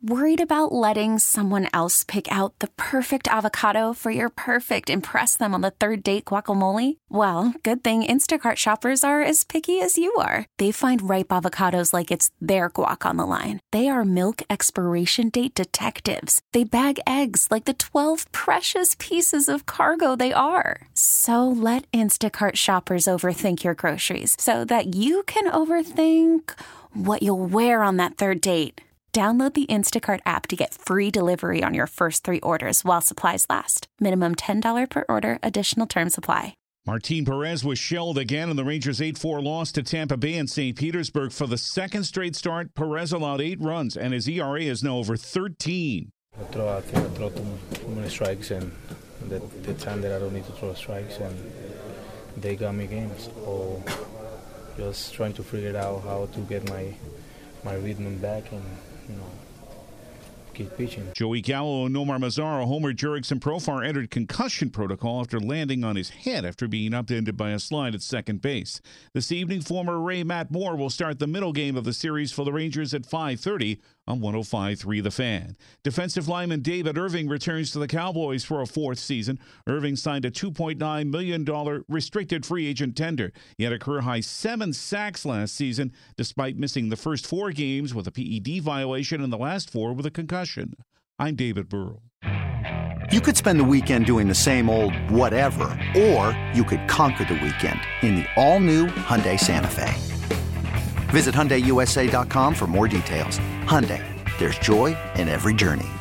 Worried about letting someone else pick out the perfect avocado for your perfect impress them on the third date guacamole? Well, good thing Instacart shoppers are as picky as you are. They find ripe avocados like it's their guac on the line. They are milk expiration date detectives. They bag eggs like the 12 precious pieces of cargo they are. So let Instacart shoppers overthink your groceries so that you can overthink what you'll wear on that third date. Download the Instacart app to get free delivery on your first 3 orders while supplies last. Minimum $10 per order. Additional terms apply. Martin Perez was shelled again in the Rangers' 8-4 loss to Tampa Bay in St. Petersburg. For the second straight start, Perez allowed 8 runs, and his ERA is now over 13. I throw too many strikes, and the time that I don't need to throw strikes, and they got me games. So just trying to figure out how to get my rhythm back and, keep pitching. Joey Gallo and Nomar Mazara, Homer Jurickson Profar entered concussion protocol after landing on his head after being upended by a slide at second base. This evening, former Ray Matt Moore will start the middle game of the series for the Rangers at 5:30 on 105.3 The Fan. Defensive lineman David Irving returns to the Cowboys for a 4th season. Irving signed a $2.9 million restricted free agent tender. He had a career-high 7 sacks last season, despite missing the first 4 games with a PED violation and the last 4 with a concussion. I'm David Burrow. You could spend the weekend doing the same old whatever, or you could conquer the weekend in the all-new Hyundai Santa Fe. Visit HyundaiUSA.com for more details. Hyundai, there's joy in every journey.